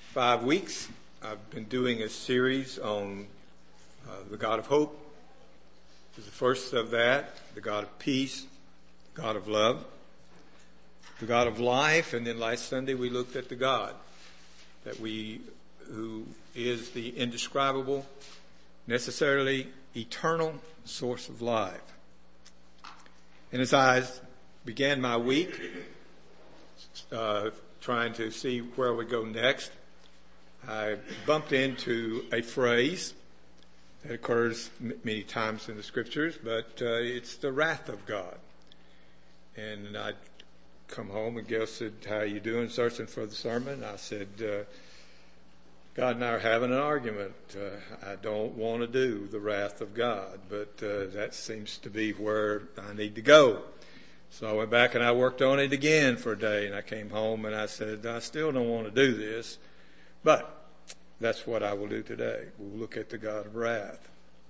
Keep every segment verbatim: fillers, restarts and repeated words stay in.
five weeks, I've been doing a series on uh, the God of hope. This is the first of that, the God of peace, God of love, the God of life, and then last Sunday we looked at the God that we, who is the indescribable, necessarily eternal source of life. And as I began my week, uh, trying to see where we go next, I bumped into a phrase that occurs m- many times in the scriptures, but uh, it's the wrath of God. And I'd come home and Gail said, "How are you doing?" Searching for the sermon. I said, uh, God and I are having an argument. Uh, I don't want to do the wrath of God, but uh, that seems to be where I need to go. So I went back and I worked on it again for a day, and I came home and I said, I still don't want to do this, but that's what I will do today. We'll look at the God of wrath.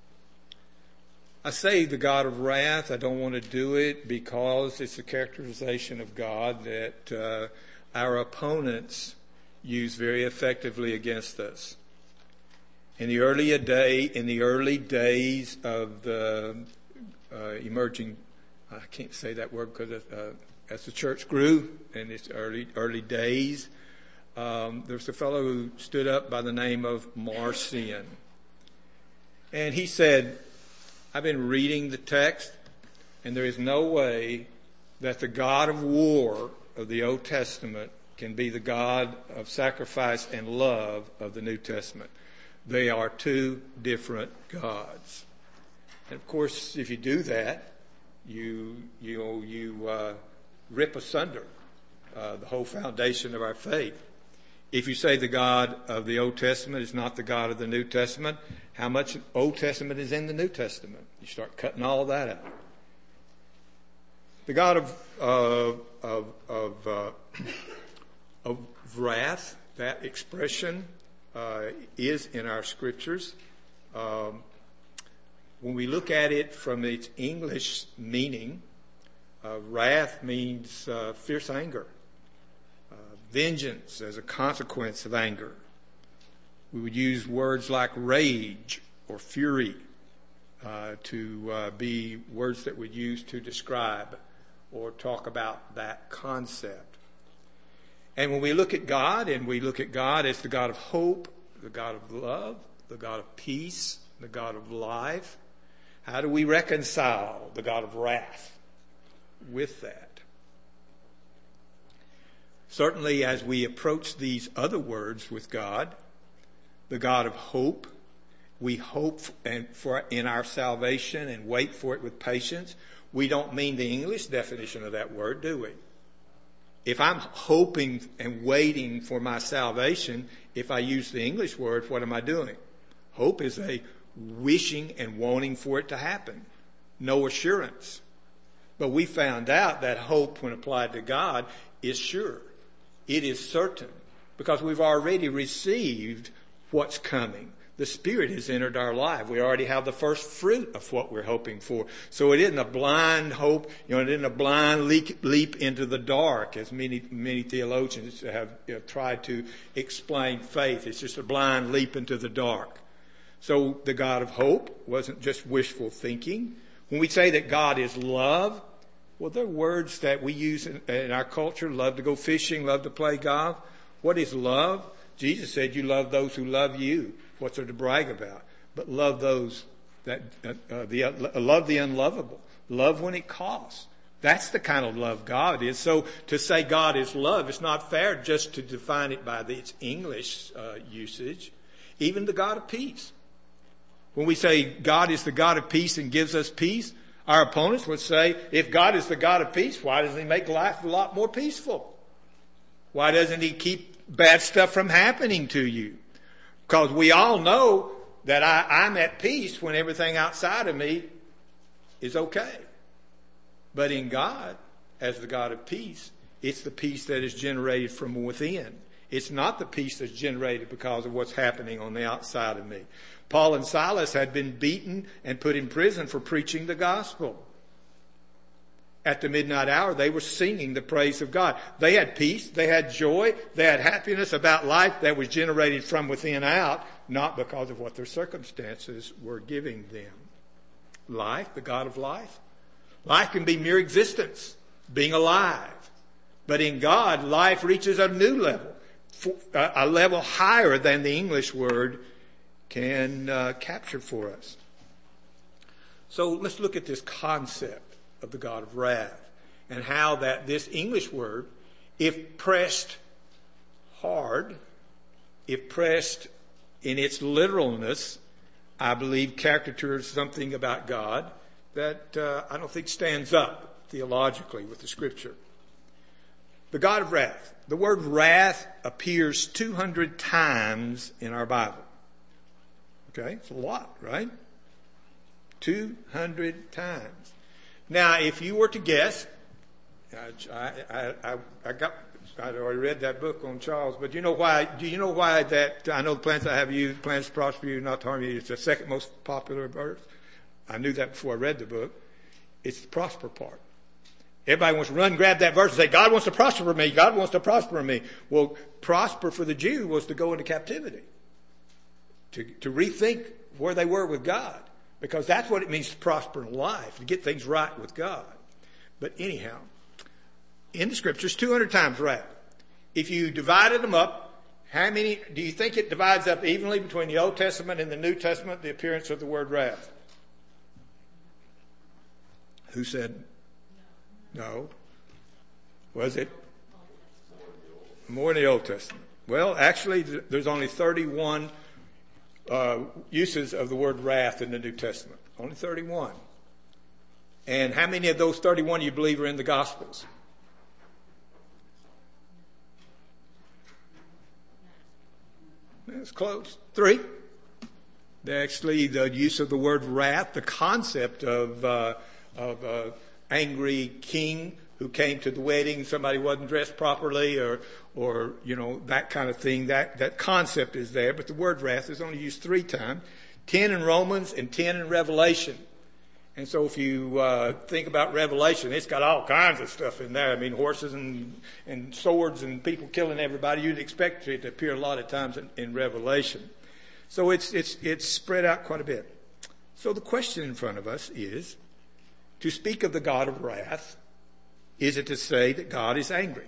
I say the God of wrath. I don't want to do it because it's a characterization of God that uh, our opponents use very effectively against us. In the early day, in the early days of the uh, emerging, I can't say that word because uh, as the church grew in its early early days, um, there was a fellow who stood up by the name of Marcion, and he said, "I've been reading the text, and there is no way that the God of war of the Old Testament can be the God of sacrifice and love of the New Testament. They are two different gods." And of course, if you do that, you you you uh, rip asunder uh, the whole foundation of our faith. If you say the God of the Old Testament is not the God of the New Testament, how much Old Testament is in the New Testament? You start cutting all that out. The God of uh, of of, uh, of wrath, that expression uh, is in our scriptures. Um, when we look at it from its English meaning, uh, wrath means uh, fierce anger, uh, vengeance as a consequence of anger. We would use words like rage or fury uh, to uh, be words that we'd use to describe or talk about that concept. And when we look at God, and we look at God as the God of hope, the God of love, the God of peace, the God of life, how do we reconcile the God of wrath with that? Certainly, as we approach these other words with God, the God of hope, we hope and for in our salvation and wait for it with patience. We don't mean the English definition of that word, do we? If I'm hoping and waiting for my salvation, if I use the English word, what am I doing? Hope is a wishing and wanting for it to happen. No assurance. But we found out that hope, when applied to God, is sure. It is certain. Because we've already received what's coming. The Spirit has entered our life. We already have the first fruit of what we're hoping for. So it isn't a blind hope, you know, it isn't a blind leap, leap into the dark, as many, many theologians have, you know, tried to explain faith. It's just a blind leap into the dark. So the God of hope wasn't just wishful thinking. When we say that God is love, well, they're words that we use in, in our culture. Love to go fishing, love to play golf. What is love? Jesus said, "You love those who love you." What's there to brag about? But love those that, uh, the, uh, love the unlovable. Love when it costs. That's the kind of love God is. So to say God is love, it's not fair just to define it by the, its English uh, usage. Even the God of peace. When we say God is the God of peace and gives us peace, our opponents would say, if God is the God of peace, why doesn't he make life a lot more peaceful? Why doesn't he keep bad stuff from happening to you? Because we all know that I, I'm at peace when everything outside of me is okay. But in God, as the God of peace, it's the peace that is generated from within. It's not the peace that's generated because of what's happening on the outside of me. Paul and Silas had been beaten and put in prison for preaching the gospel. at the midnight hour, they were singing the praise of God. They had peace, they had joy, they had happiness about life that was generated from within out, not because of what their circumstances were giving them. Life, the God of life. Life can be mere existence, being alive. But in God, life reaches a new level, a level higher than the English word can uh, capture for us. So let's look at this concept of the God of wrath and how that this English word, if pressed hard, if pressed in its literalness, I believe caricatures something about God that uh, I don't think stands up theologically with the Scripture. The God of wrath. The word wrath appears two hundred times in our Bible. Okay, it's a lot, right? two hundred times. Now, if you were to guess, I, I, I, I got, I'd already read that book on Charles, but you know why, do you know why that, I know the plans I have you, plans to prosper you, not to harm you, it's the second most popular verse. I knew that before I read the book. It's the prosper part. Everybody wants to run, grab that verse and say, God wants to prosper me, God wants to prosper me. Well, prosper for the Jew was to go into captivity. To, to rethink where they were with God. Because that's what it means to prosper in life, to get things right with God. But anyhow, in the Scriptures, two hundred times wrath. If you divided them up, how many, do you think it divides up evenly between the Old Testament and the New Testament, the appearance of the word wrath? Who said no? Was it? More in the Old Testament. Well, actually, there's only thirty-one Uh, uses of the word wrath in the New Testament. Only thirty-one. And how many of those thirty-one you believe are in the Gospels? That's close. Three. Actually, the use of the word wrath, the concept of uh, of uh, angry king who came to the wedding, somebody wasn't dressed properly, or, or, you know, that kind of thing. That, that concept is there, but the word wrath is only used three times. Ten in Romans and ten in Revelation. And so if you, uh, think about Revelation, it's got all kinds of stuff in there. I mean, horses and, and swords and people killing everybody. You'd expect it to appear a lot of times in, in Revelation. So it's, it's, it's spread out quite a bit. So the question in front of us is, to speak of the God of wrath, is it to say that God is angry?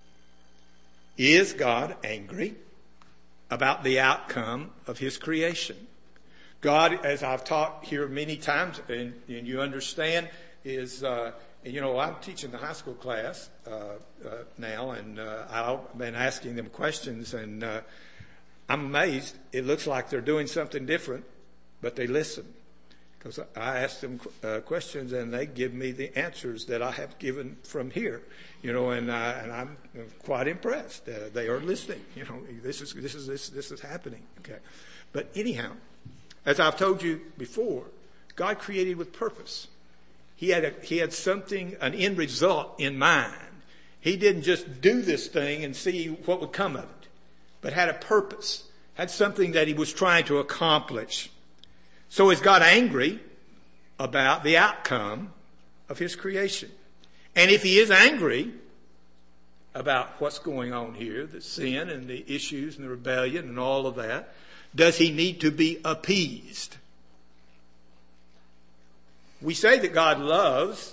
Is God angry about the outcome of His creation? God, as I've taught here many times, and, and you understand, is, uh, you know, I'm teaching the high school class uh, uh, now, and uh, I've been asking them questions, and uh, I'm amazed. It looks like they're doing something different, but they listen. Because I ask them uh, questions and they give me the answers that I have given from here, you know, and, I, and I'm quite impressed. Uh, they are listening, you know, this is, this is, this, this is happening. Okay. But anyhow, as I've told you before, God created with purpose. He had a, he had something, an end result in mind. He didn't just do this thing and see what would come of it, but had a purpose, had something that He was trying to accomplish. So is God angry about the outcome of His creation? And if He is angry about what's going on here, the sin and the issues and the rebellion and all of that, does He need to be appeased? We say that God loves,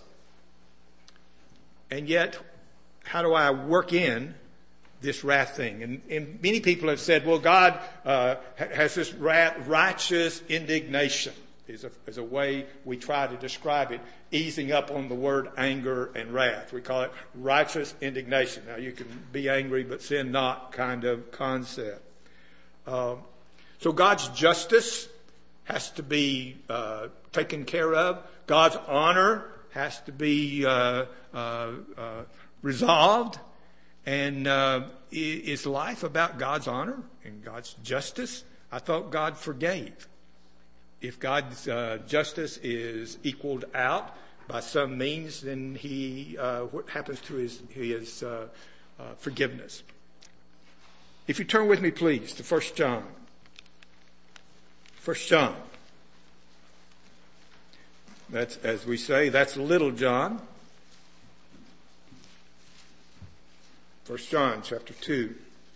and yet how do I work in this wrath thing? And, and many people have said, well, God uh, has this wrath, righteous indignation is a, is a way we try to describe it, easing up on the word anger and wrath. We call it righteous indignation. Now, you can be angry but sin not kind of concept. Um, so God's justice has to be uh, taken care of. God's honor has to be uh, uh, uh, resolved. And uh, is life about God's honor and God's justice? I thought God forgave. If God's uh, justice is equaled out by some means, then He uh, what happens to His His uh, uh, forgiveness? If you turn with me, please, to First John. First John. That's, as we say, that's little John. First John chapter two.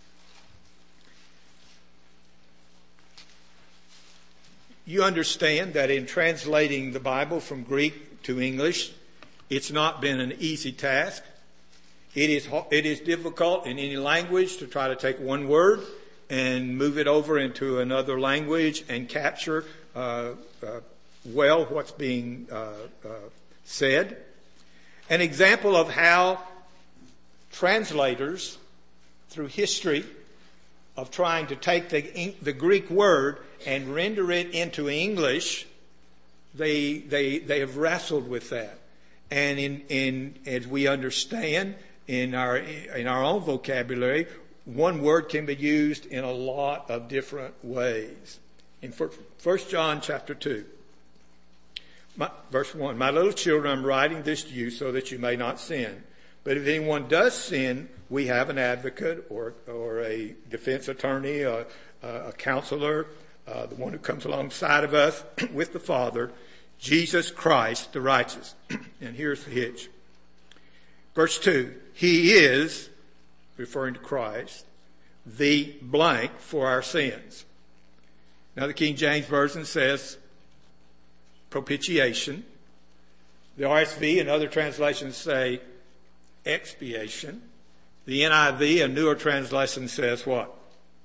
You understand that in translating the Bible from Greek to English, it's not been an easy task. It is, it is difficult in any language to try to take one word and move it over into another language and capture uh, uh, well what's being uh, uh, said. An example of how translators, through history, of trying to take the, the Greek word and render it into English, they they they have wrestled with that. And in in as we understand in our in our own vocabulary, one word can be used in a lot of different ways. In First John chapter two, my, verse one, my little children, I'm writing this to you so that you may not sin. But if anyone does sin, we have an advocate or or a defense attorney, a, a counselor, uh, the one who comes alongside of us with the Father, Jesus Christ, the righteous. And here's the hitch. Verse two, he is, referring to Christ, the blank for our sins. Now the King James Version says propitiation. The R S V and other translations say expiation. The N I V, a newer translation, says what?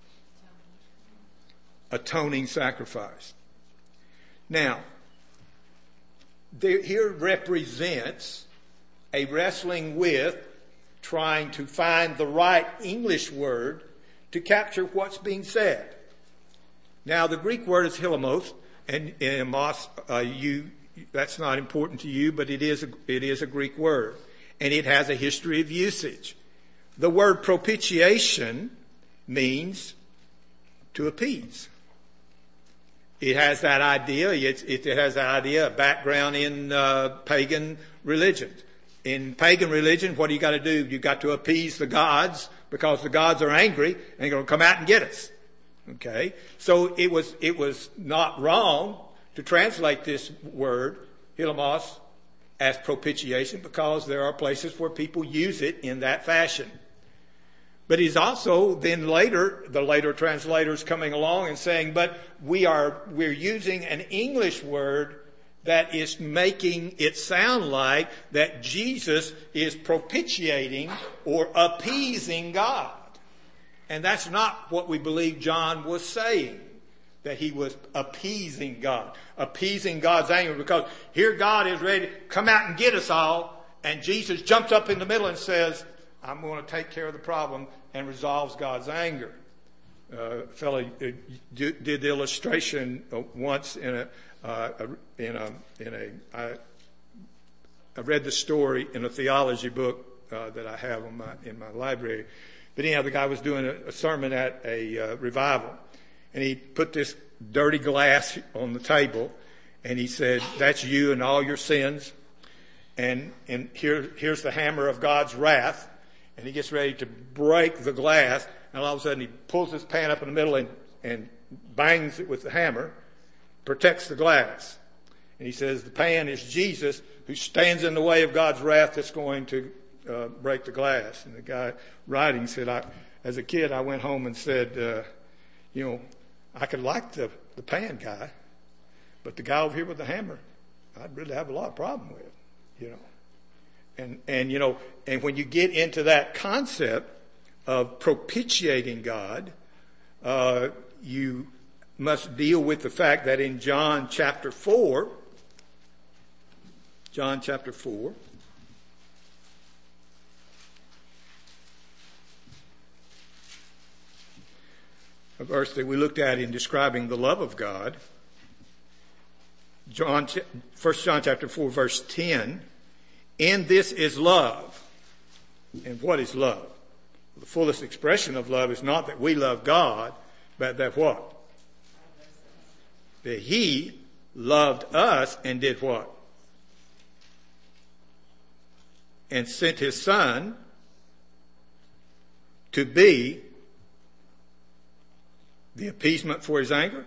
Atoning sacrifice. Now, there, here represents a wrestling with trying to find the right English word to capture what's being said. Now, the Greek word is hilamos, and, and uh, you, that's not important to you, but it is a, it is a Greek word. And it has a history of usage. The word propitiation means to appease. It has that idea. It, it has that idea, a background in uh, pagan religion. In pagan religion, what do you got to do? You got to appease the gods because the gods are angry and they're going to come out and get us. Okay, so it was it was not wrong to translate this word hilamos as propitiation because there are places where people use it in that fashion. But he's also then later, the later translators coming along and saying, but we are, we're using an English word that is making it sound like that Jesus is propitiating or appeasing God. And that's not what we believe John was saying, that he was appeasing God, appeasing God's anger, because here God is ready to come out and get us all, and Jesus jumps up in the middle and says, I'm going to take care of the problem, and resolves God's anger. Uh, a fellow did the illustration once in a, uh, in a, in a, I, I read the story in a theology book uh, that I have on my, in my library. But anyhow, the guy was doing a, a sermon at a uh, revival. And he put this dirty glass on the table, and he said, that's you and all your sins. And, and here, here's the hammer of God's wrath. And he gets ready to break the glass, and all of a sudden he pulls his pan up in the middle and, and bangs it with the hammer, protects the glass. And he says, the pan is Jesus who stands in the way of God's wrath that's going to uh, break the glass. And the guy writing said, I, as a kid, I went home and said, uh, you know, I could like the, the pan guy, but the guy over here with the hammer, I'd really have a lot of problem with, you know. And, and, you know, and when you get into that concept of propitiating God, uh, you must deal with the fact that in John chapter four, John chapter four, a verse that we looked at in describing the love of God, John, First John chapter four, verse ten, in this is love. And what is love? The fullest expression of love is not that we love God, but that what? That He loved us and did what? And sent His Son to be the appeasement for His anger?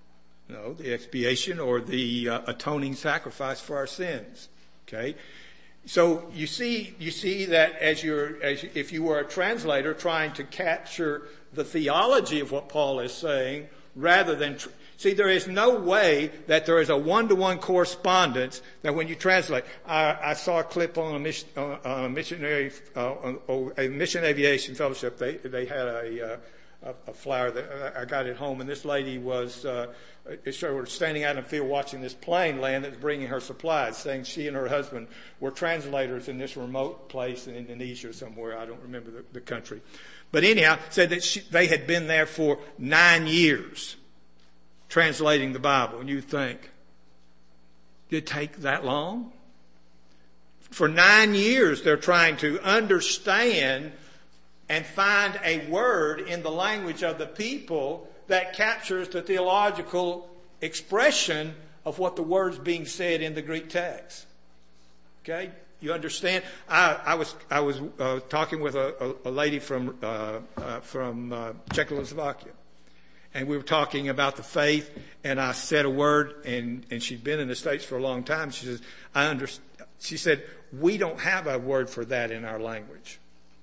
No, the expiation or the uh, atoning sacrifice for our sins. Okay? So you see, you see that as you're, as you, if you were a translator trying to capture the theology of what Paul is saying, rather than tr- see, there is no way that there is a one-to-one correspondence that when you translate. I, I saw a clip on a, mission, uh, a missionary, uh, a mission aviation fellowship. They they had a. Uh, A, a flower that I got at home, and this lady was uh, standing out in the field watching this plane land that was bringing her supplies, saying she and her husband were translators in this remote place in Indonesia or somewhere. I don't remember the, the country. But anyhow, said that she, they had been there for nine years translating the Bible. And you think, did it take that long? For nine years, they're trying to understand and find a word in the language of the people that captures the theological expression of what the word's being said in the Greek text. Okay? You understand? I, I was I was uh, talking with a, a, a lady from uh, uh, from uh, Czechoslovakia, and we were talking about the faith. And I said a word, and, and she'd been in the States for a long time. She says, "I understand." She said, "We don't have a word for that in our language."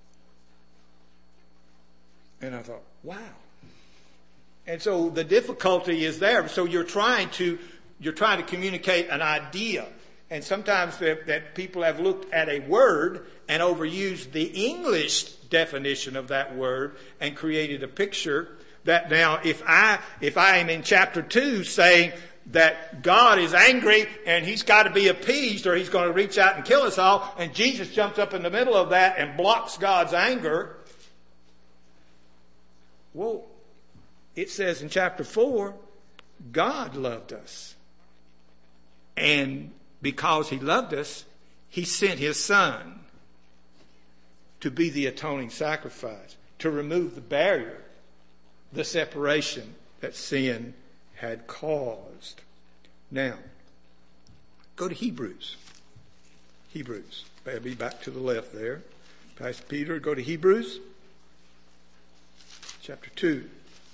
And I thought, wow. And so the difficulty is there. So you're trying to, you're trying to communicate an idea. And sometimes that, that people have looked at a word and overused the English definition of that word and created a picture that now if I, if I am in chapter two saying that God is angry and he's got to be appeased or he's going to reach out and kill us all, and Jesus jumps up in the middle of that and blocks God's anger. Well, it says in chapter four, God loved us. And because he loved us, he sent his son to be the atoning sacrifice, to remove the barrier, the separation that sin had caused. Now, go to Hebrews. Hebrews. Better be back to the left there. Pastor Peter, go to Hebrews. Chapter two.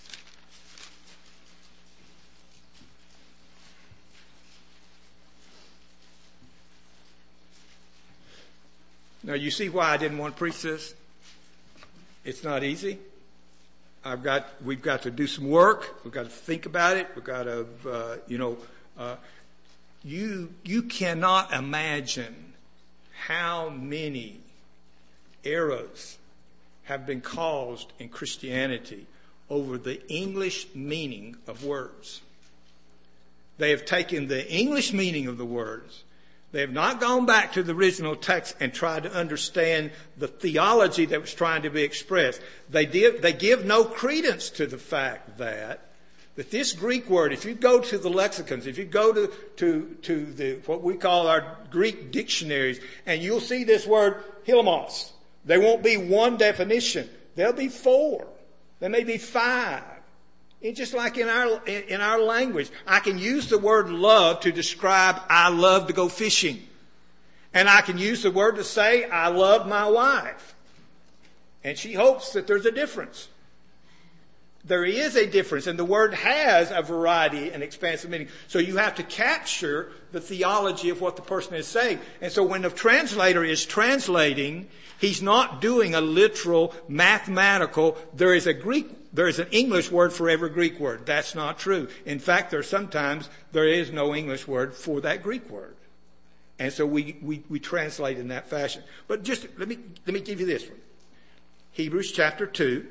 Now you see why I didn't want to preach this? It's not easy. I've got, we've got to do some work. We've got to think about it. We've got to, uh, you know, uh, you, you cannot imagine how many errors have been caused in Christianity over the English meaning of words. They have taken the English meaning of the words. They have not gone back to the original text and tried to understand the theology that was trying to be expressed. They did, they give no credence to the fact that that this Greek word, if you go to the lexicons, if you go to, to, to the, what we call our Greek dictionaries, and you'll see this word, hilamos. There won't be one definition. There'll be four. There may be five. It's just like in our, in our language. I can use the word love to describe I love to go fishing. And I can use the word to say I love my wife. And she hopes that there's a difference. There is a difference, and the word has a variety and expansive meaning. So you have to capture the theology of what the person is saying. And so when the translator is translating, he's not doing a literal, mathematical, there is a Greek, there is an English word for every Greek word. That's not true. In fact, there's sometimes there is no English word for that Greek word. And so we, we, we translate in that fashion. But just, let me, let me give you this one. Hebrews chapter two.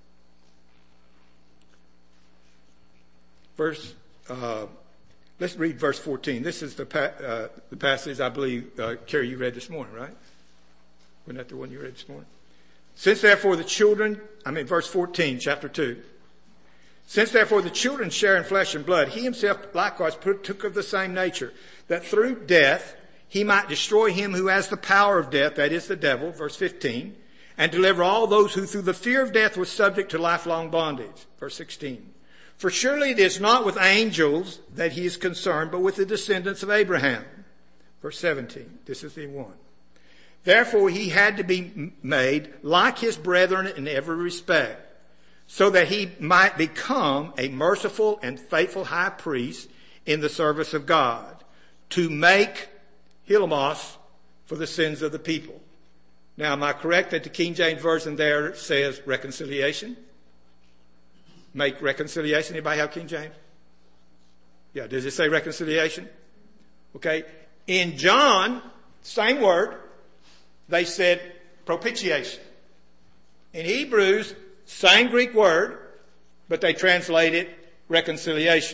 Verse, uh, let's read verse fourteen. This is the, pa- uh, the passage I believe, uh, Carrie, you read this morning, right? Wasn't that the one you read this morning? Since therefore the children, I mean verse fourteen, chapter two. Since therefore the children share in flesh and blood, he himself likewise took of the same nature, that through death he might destroy him who has the power of death, that is the devil, verse fifteen, and deliver all those who through the fear of death was subject to lifelong bondage, verse sixteen. For surely it is not with angels that he is concerned, but with the descendants of Abraham. Verse seventeen. This is the one. Therefore he had to be made like his brethren in every respect, so that he might become a merciful and faithful high priest in the service of God, to make hilamos for the sins of the people. Now, am I correct that the King James Version there says reconciliation? Make reconciliation. Anybody have King James? Yeah, does it say reconciliation? Okay. In John, same word, they said propitiation. In Hebrews, same Greek word, but they translate it reconciliation.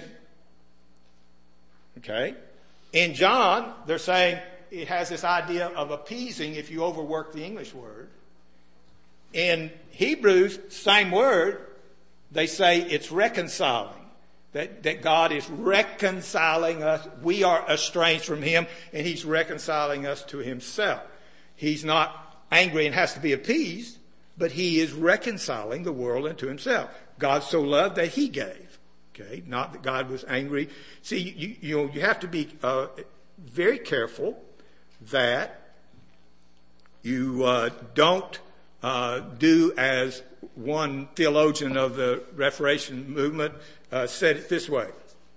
Okay. In John, they're saying it has this idea of appeasing if you overwork the English word. In Hebrews, same word, they say it's reconciling. That, that God is reconciling us. We are estranged from Him, and He's reconciling us to Himself. He's not angry and has to be appeased, but He is reconciling the world unto Himself. God so loved that He gave. Okay, not that God was angry. See, you you, know, you have to be uh, very careful that you uh, don't uh, do as one theologian of the Reformation movement uh, said it this way.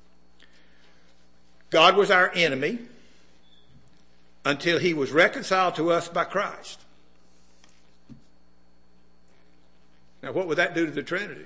God was our enemy until He was reconciled to us by Christ. Now, what would that do to the Trinity?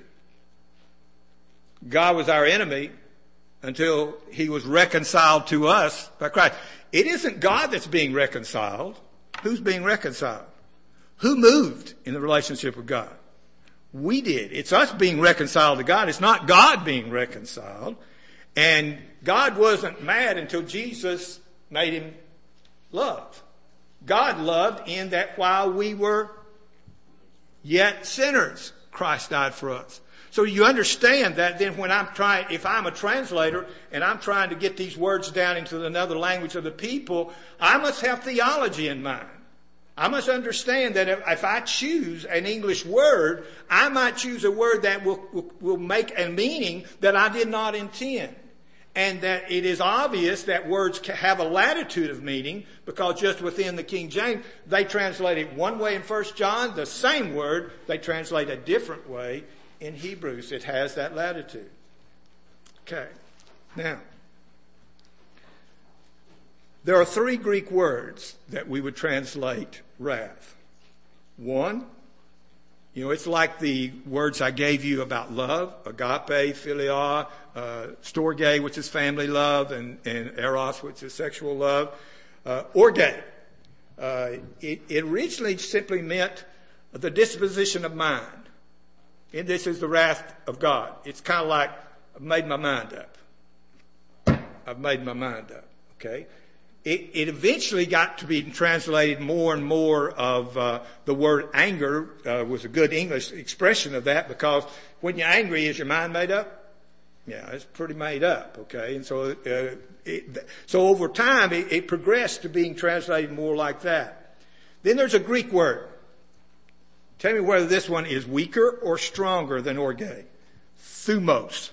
God was our enemy until He was reconciled to us by Christ. It isn't God that's being reconciled. Who's being reconciled? Who moved in the relationship with God? We did. It's us being reconciled to God. It's not God being reconciled. And God wasn't mad until Jesus made Him love. God loved in that while we were yet sinners, Christ died for us. So you understand that then when I'm trying, if I'm a translator and I'm trying to get these words down into another language of the people, I must have theology in mind. I must understand that if, if I choose an English word, I might choose a word that will, will, will make a meaning that I did not intend. And that it is obvious that words have a latitude of meaning because just within the King James, they translate it one way in First John, the same word, they translate a different way in Hebrews. It has that latitude. Okay. Now, there are three Greek words that we would translate wrath. One, you know, it's like the words I gave you about love, agape, philia, uh, storge, which is family love, and, and eros, which is sexual love. Uh, orge, uh, it, it originally simply meant the disposition of mind. And this is the wrath of God. It's kind of like, I've made my mind up. I've made my mind up. Okay? It, it eventually got to be translated more and more of uh, the word anger uh, was a good English expression of that because when you're angry, is your mind made up? Yeah, it's pretty made up. Okay, and so uh, it, so over time it, it progressed to being translated more like that. Then there's a Greek word. Tell me whether this one is weaker or stronger than orge. Thumos.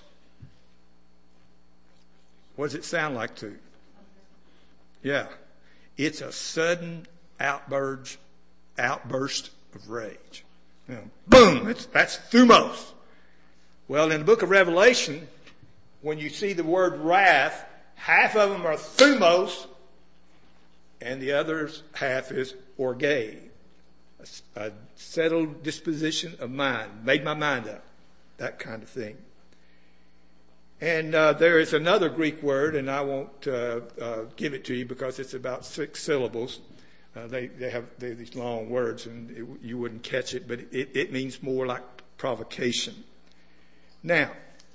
What does it sound like to? Yeah. It's a sudden outburst, outburst of rage. You know, boom! It's, that's thumos. Well, in the book of Revelation, when you see the word wrath, half of them are thumos, and the other half is orge. A, a settled disposition of mind. Made my mind up. That kind of thing. And uh, there is another Greek word, and I won't uh, uh, give it to you because it's about six syllables. Uh, they, they have they're these long words, and it, you wouldn't catch it, but it, it means more like provocation. Now,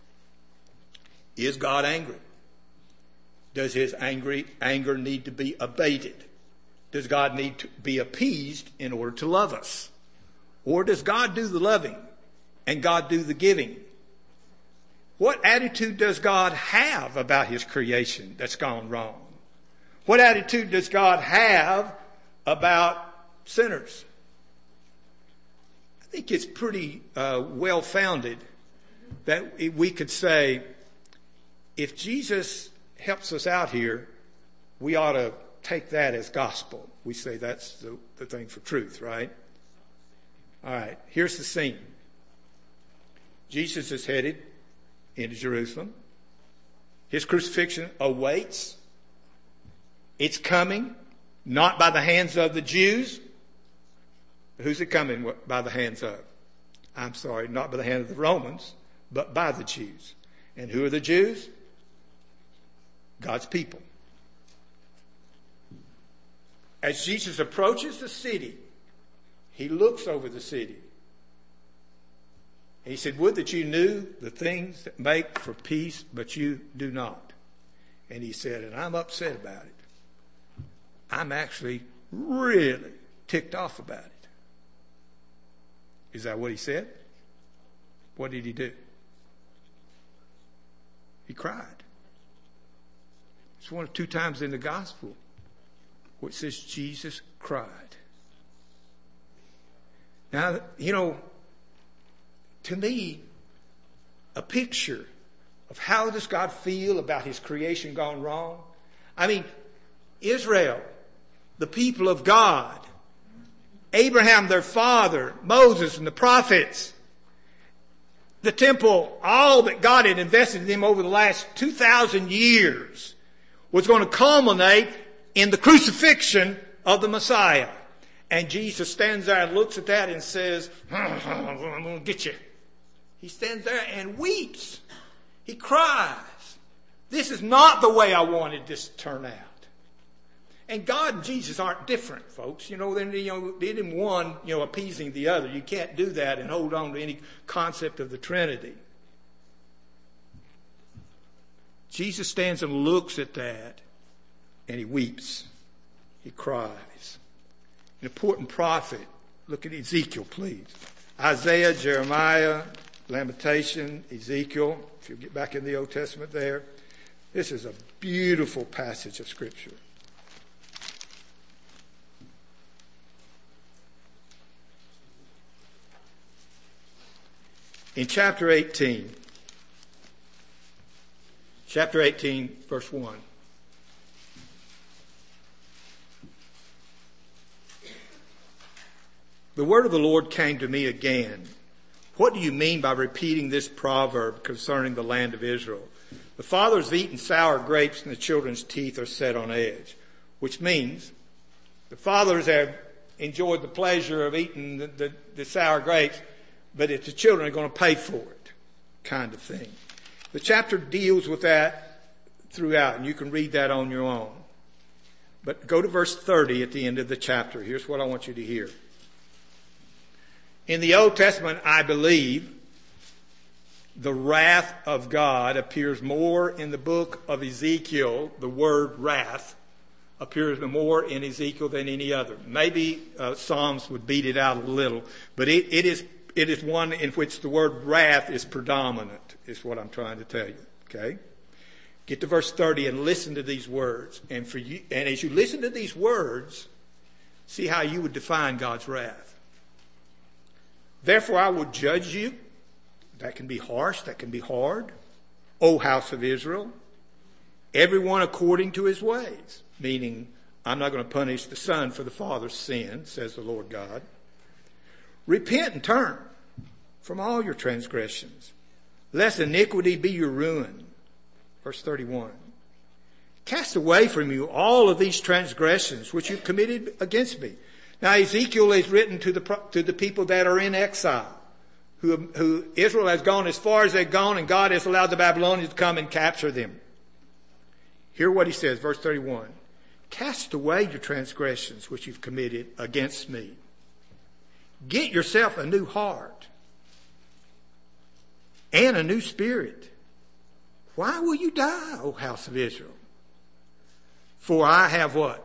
is God angry? Does His angry anger need to be abated? Does God need to be appeased in order to love us? Or does God do the loving and God do the giving? What attitude does God have about His creation that's gone wrong? What attitude does God have about sinners? I think it's pretty uh, well-founded that we could say, if Jesus helps us out here, we ought to take that as gospel. We say that's the, the thing for truth, right? All right, here's the scene. Jesus is headed into Jerusalem. His crucifixion awaits. It's coming. Not by the hands of the Jews. Who's it coming by the hands of? I'm sorry, not by the hand of the Romans, but by the Jews. And who are the Jews? God's people. As Jesus approaches the city, he looks over the city. He said, would that you knew the things that make for peace, but you do not. And he said, and I'm upset about it. I'm actually really ticked off about it. Is that what he said? What did he do? He cried. It's one of two times in the gospel where it says Jesus cried. Now, you know, to me, a picture of how does God feel about his creation gone wrong? I mean, Israel, the people of God, Abraham, their father, Moses and the prophets, the temple, all that God had invested in them over the last two thousand years was going to culminate in the crucifixion of the Messiah. And Jesus stands there and looks at that and says, I'm going to get you. He stands there and weeps. He cries. This is not the way I wanted this to turn out. And God and Jesus aren't different, folks. You know, they, you know, they didn't one, you know, appeasing the other. You can't do that and hold on to any concept of the Trinity. Jesus stands and looks at that and he weeps. He cries. An important prophet. Look at Ezekiel, please. Isaiah, Jeremiah, Lamentation, Ezekiel. If you get back in the Old Testament there. This is a beautiful passage of Scripture. In chapter eighteen, chapter eighteen, verse one. The word of the Lord came to me again. What do you mean by repeating this proverb concerning the land of Israel? The fathers have eaten sour grapes and the children's teeth are set on edge. Which means the fathers have enjoyed the pleasure of eating the, the, the sour grapes, but if the children are going to pay for it, kind of thing. The chapter deals with that throughout, and you can read that on your own. But go to verse thirty at the end of the chapter. Here's what I want you to hear. In the Old Testament, I believe, the wrath of God appears more in the book of Ezekiel. The word wrath appears more in Ezekiel than any other. Maybe uh, Psalms would beat it out a little, but it, it is it is one in which the word wrath is predominant, is what I'm trying to tell you. Okay? Get to verse thirty and listen to these words. And for you, and as you listen to these words, see how you would define God's wrath. Therefore I will judge you. That can be harsh, that can be hard. O house of Israel, everyone according to his ways. Meaning, I'm not going to punish the son for the father's sin, says the Lord God. Repent and turn from all your transgressions, lest iniquity be your ruin. Verse thirty-one. Cast away from you all of these transgressions which you've committed against me. Now Ezekiel is written to the, to the people that are in exile, who, who Israel has gone as far as they've gone, and God has allowed the Babylonians to come and capture them. Hear what he says, verse thirty-one. Cast away your transgressions which you've committed against me. Get yourself a new heart and a new spirit. Why will you die, O house of Israel? For I have what?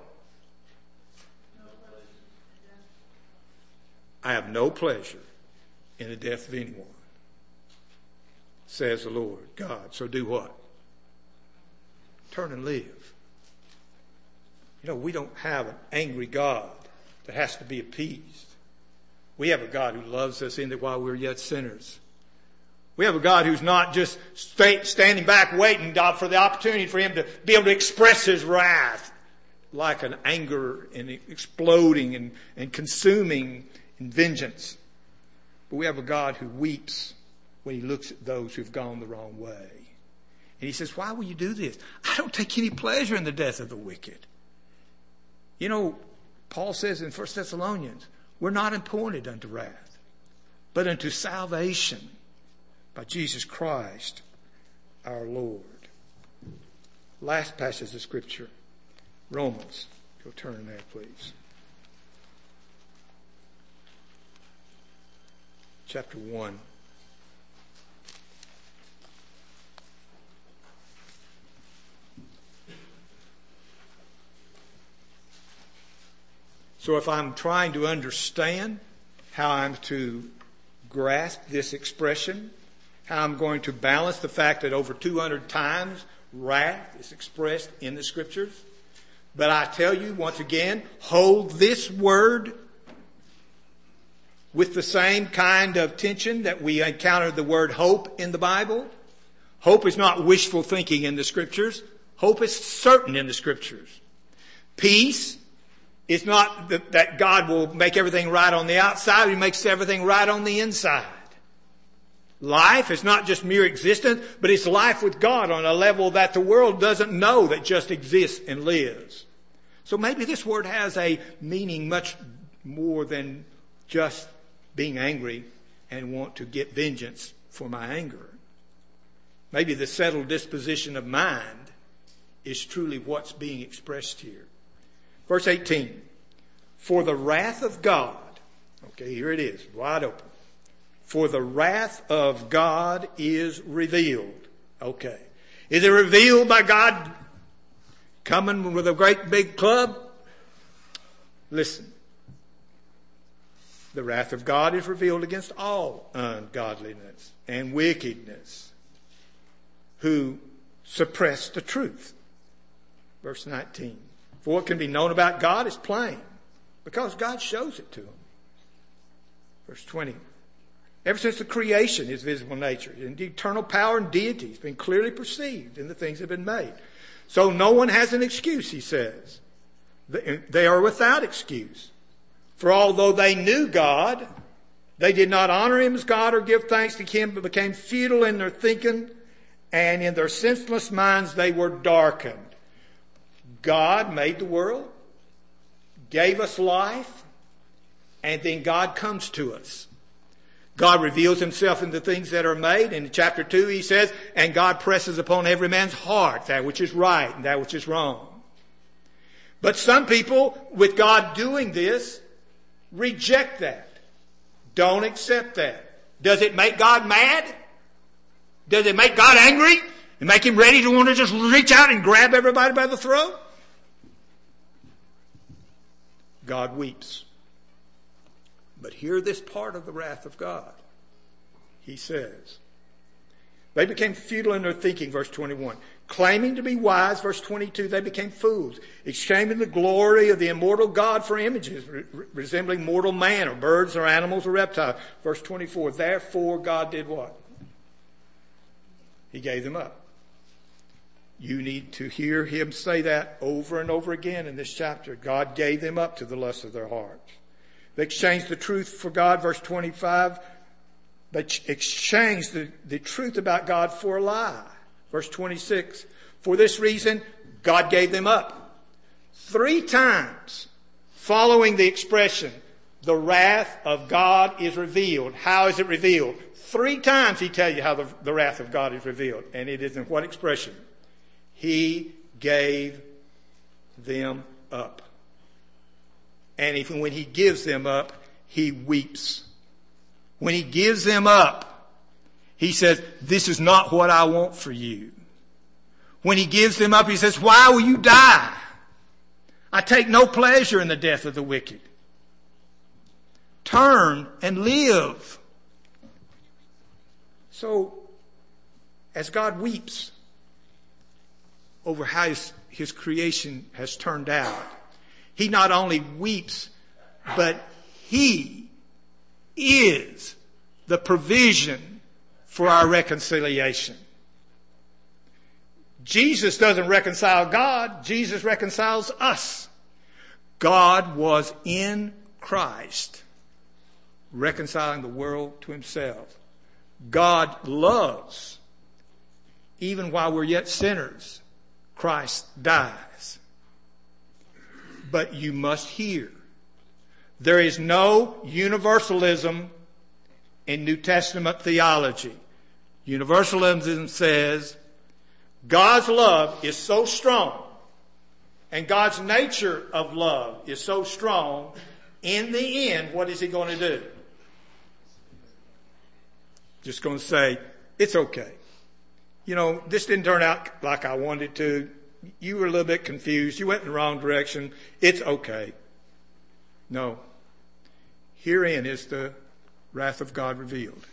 I have no pleasure in the death of anyone, says the Lord God. So do what? Turn and live. You know, we don't have an angry God that has to be appeased. We have a God who loves us in that while we're yet sinners. We have a God who's not just stay, standing back waiting for the opportunity for him to be able to express his wrath like an anger and exploding and, and consuming in vengeance. But we have a God who weeps when he looks at those who've gone the wrong way. And he says, why will you do this? I don't take any pleasure in the death of the wicked. You know, Paul says in First Thessalonians, we're not appointed unto wrath, but unto salvation by Jesus Christ our Lord. Last passage of Scripture, Romans. Go turn there, please. Chapter one. So if I'm trying to understand how I'm to grasp this expression, how I'm going to balance the fact that over two hundred times wrath is expressed in the Scriptures, but I tell you once again, hold this word with the same kind of tension that we encounter the word hope in the Bible. Hope is not wishful thinking in the Scriptures. Hope is certain in the Scriptures. Peace is not that, that God will make everything right on the outside. He makes everything right on the inside. Life is not just mere existence, but it's life with God on a level that the world doesn't know that just exists and lives. So maybe this word has a meaning much more than just being angry and want to get vengeance for my anger. Maybe the settled disposition of mind is truly what's being expressed here. Verse eighteen, for the wrath of God, okay, here it is, wide open. For the wrath of God is revealed. Okay. Is it revealed by God coming with a great big club? Listen. The wrath of God is revealed against all ungodliness and wickedness who suppress the truth. Verse nineteen. For what can be known about God is plain, because God shows it to them. Verse twenty. Ever since the creation, his visible nature and eternal power and deity has been clearly perceived in the things that have been made. So no one has an excuse, he says. They are without excuse. For although they knew God, they did not honor him as God or give thanks to him, but became futile in their thinking, and in their senseless minds they were darkened. God made the world, gave us life, and then God comes to us. God reveals himself in the things that are made. In chapter two he says, and God presses upon every man's heart that which is right and that which is wrong. But some people, with God doing this, reject that. Don't accept that. Does it make God mad? Does it make God angry? And make him ready to want to just reach out and grab everybody by the throat? God weeps. But hear this part of the wrath of God. He says, they became futile in their thinking, verse twenty-one. Claiming to be wise, verse twenty-two, they became fools, exchanging the glory of the immortal God for images re- resembling mortal man or birds or animals or reptiles. Verse twenty-four, therefore God did what? He gave them up. You need to hear him say that over and over again in this chapter. God gave them up to the lust of their hearts. They exchanged the truth for God, verse twenty-five. They exchanged the, the truth about God for a lie. Verse twenty-six. For this reason, God gave them up. Three times following the expression, the wrath of God is revealed. How is it revealed? Three times he tells you how the, the wrath of God is revealed. And it is in what expression? He gave them up. And even when he gives them up, he weeps. When he gives them up, he says, this is not what I want for you. When he gives them up, he says, why will you die? I take no pleasure in the death of the wicked. Turn and live. So, as God weeps over how his, his creation has turned out, he not only weeps, but he is the provision for our reconciliation. Jesus doesn't reconcile God. Jesus reconciles us. God was in Christ, reconciling the world to himself. God loves. Even while we're yet sinners, Christ dies. but you must hear. There is no universalism in New Testament theology. Universalism says God's love is so strong and God's nature of love is so strong. In the end, what is he going to do? Just going to say, it's okay. You know, this didn't turn out like I wanted it to. You were a little bit confused. You went in the wrong direction. It's okay. No. Herein is the wrath of God revealed.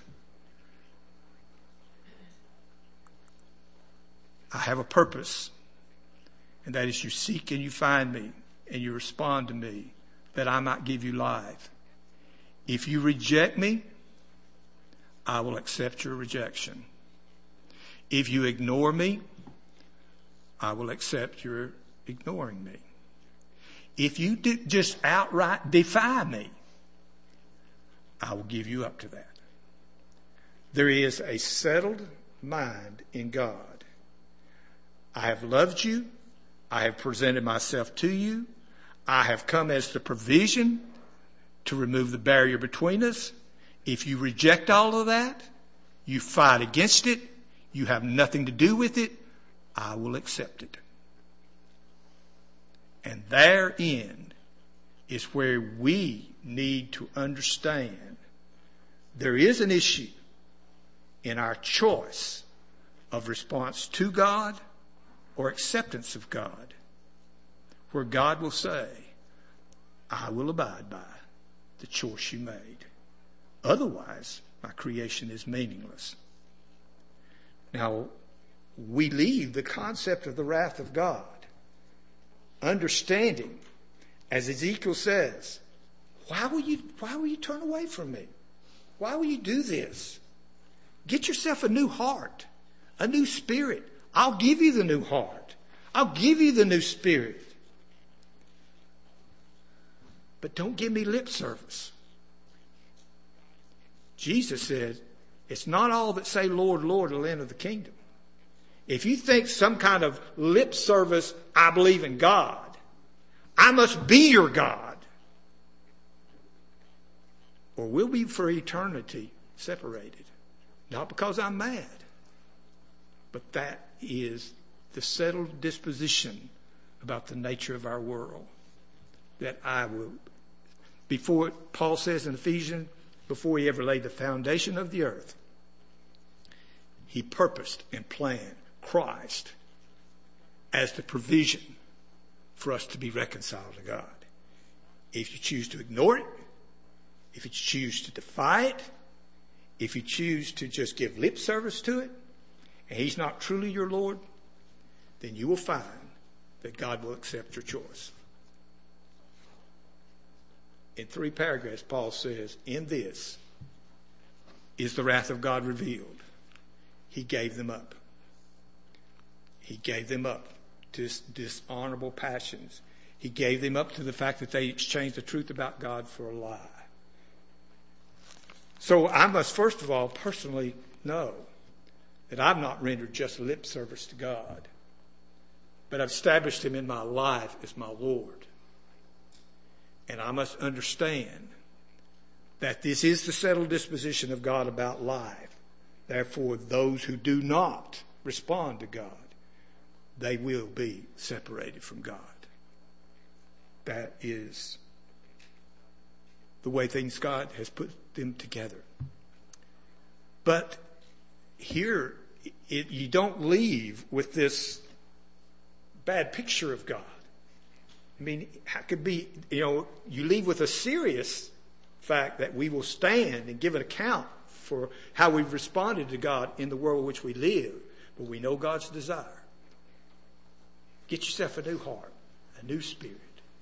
I have a purpose, and that is you seek and you find me, and you respond to me, that I might give you life. If you reject me, I will accept your rejection. If you ignore me, I will accept your ignoring me. If you do just outright defy me, I will give you up to that. There is a settled mind in God. I have loved you. I have presented myself to you. I have come as the provision to remove the barrier between us. If you reject all of that, you fight against it, you have nothing to do with it, I will accept it. And therein is where we need to understand there is an issue in our choice of response to God or acceptance of God, where God will say, I will abide by the choice you made. Otherwise, my creation is meaningless. Now, we leave the concept of the wrath of God, understanding, as Ezekiel says, why will you, why will you turn away from me? Why will you do this? Get yourself a new heart, a new spirit. I'll give you the new heart. I'll give you the new spirit. But don't give me lip service. Jesus said, it's not all that say, Lord, Lord, will enter the kingdom. If you think some kind of lip service, I believe in God, I must be your God, or we'll be for eternity separated. Not because I'm mad, but that is the settled disposition about the nature of our world. That I will, before, Paul says in Ephesians, before he ever laid the foundation of the earth, he purposed and planned Christ as the provision for us to be reconciled to God. If you choose to ignore it, if you choose to defy it, if you choose to just give lip service to it, and he's not truly your Lord, then you will find that God will accept your choice. In three paragraphs, Paul says, in this is the wrath of God revealed. He gave them up. He gave them up to dishonorable passions. He gave them up to the fact that they exchanged the truth about God for a lie. So I must first of all personally know that I've not rendered just lip service to God, but I've established him in my life as my Lord. And I must understand that this is the settled disposition of God about life. Therefore, those who do not respond to God, they will be separated from God. That is the way things God has put them together. But here, it, you don't leave with this bad picture of God. I mean, how could be, you know, you leave with a serious fact that we will stand and give an account for how we've responded to God in the world in which we live. But we know God's desire. Get yourself a new heart, a new spirit.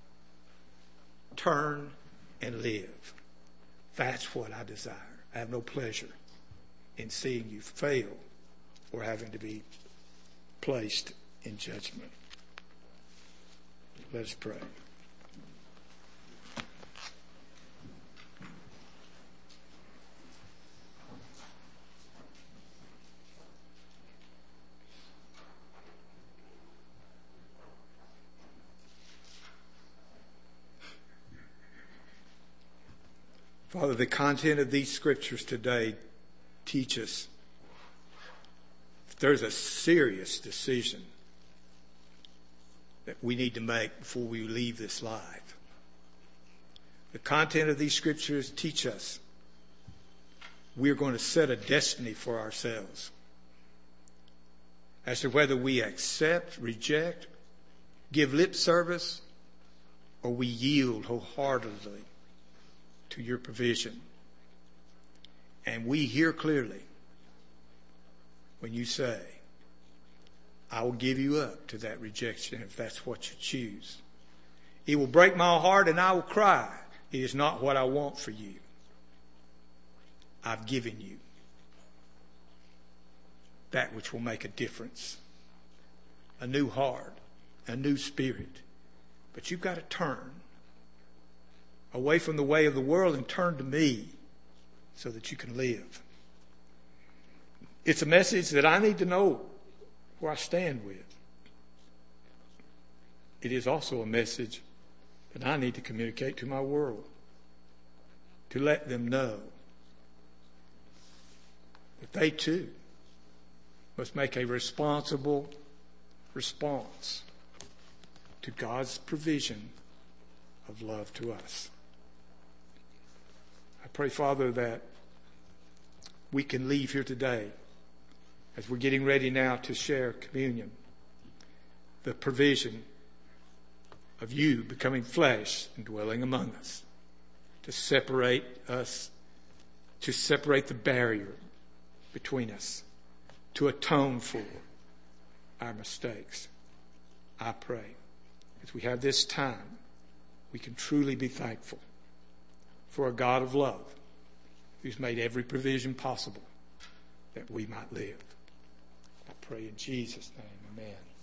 Turn and live. That's what I desire. I have no pleasure in seeing you fail or having to be placed in judgment. Let us pray. Father, the content of these scriptures today teach us there's a serious decision that we need to make before we leave this life. The content of these scriptures teach us we're going to set a destiny for ourselves as to whether we accept, reject, give lip service, or we yield wholeheartedly to your provision. And we hear clearly when you say, I will give you up to that rejection if that's what you choose. It will break my heart and I will cry. It is not what I want for you. I've given you that which will make a difference. A new heart, a new spirit. But you've got to turn away from the way of the world and turn to me so that you can live. It's a message that I need to know where I stand with. It is also a message that I need to communicate to my world, to let them know that they too must make a responsible response to God's provision of love to us. I pray, Father, that we can leave here today as we're getting ready now to share communion, the provision of you becoming flesh and dwelling among us to separate us, to separate the barrier between us, to atone for our mistakes. I pray as we have this time, we can truly be thankful for a God of love who's made every provision possible that we might live. I pray in Jesus' name, amen.